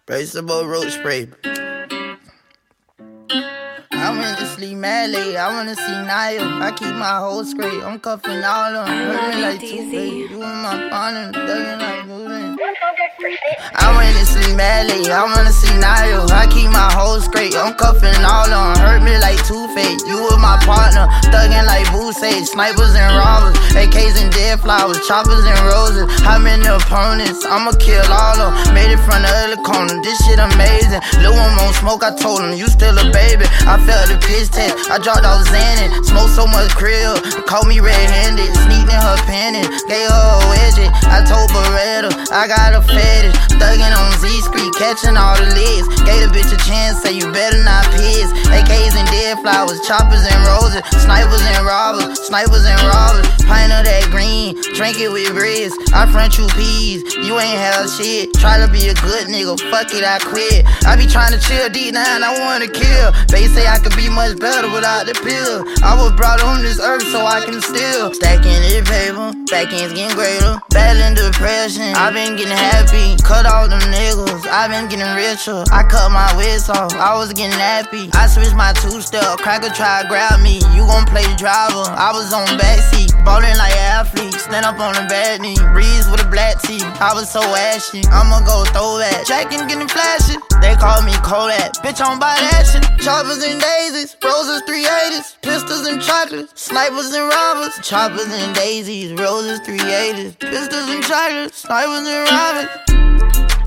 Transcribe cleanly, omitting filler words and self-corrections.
Braceable road spray. I went to sleep mad late, I wanna see Naya. I keep my whole straight, I'm cuffing all of them. Hurt me like Two-Face, you and my partner, thugging like moving. I went to sleep mad late, I wanna see Naya. I keep my whole straight, I'm cuffing all of them. Hurt me like Two-Face, you and my partner, thugging like Boosie. Snipers and robbers, AKs and dead flowers, choppers and roses. How many opponents? I'ma kill all of them. Made it from the other corner, this shit amazing. Lil' one won't smoke, I told him, you still a baby. I felt the piss test, I dropped off Xanax. Smoked so much krill, caught me red-handed. Sneaked in her panties, gave her a wedgie. I told Beretta, I got a fetish. Thuggin' on Z Street, catching all the legs. Gave the bitch a chance, say you better not piss. AKs and dead flowers, choppers and roses. Snipers and robbers, snipers and robbers. Pint of that green, drink it with grits. I front you peas, you ain't have shit. Try to be a good nigga, fuck it, I quit. I be trying to chill deep down, I wanna kill. They say I could be much better without the pill. I was brought on this earth so I can steal. Stacking this paper, back ends getting greater. Battling depression, I been getting happy. Cut off them niggas, I been getting richer. I cut my wrist off, I was getting happy. I switched my two-step, cracker tried to grab me. You gon' play driver, I was on backseat. Ballin' like athletes, stand up on the bad knee. Breeze with a black tee, I was so ashy. I'ma go throwback, jackin' getting flashy. They call me Kodak, bitch on by that shit. Choppers and daisies, roses 380s. Pistols and chocolates, snipers and robbers. Choppers and daisies, roses 380s. Pistols and chocolates, snipers and robbers.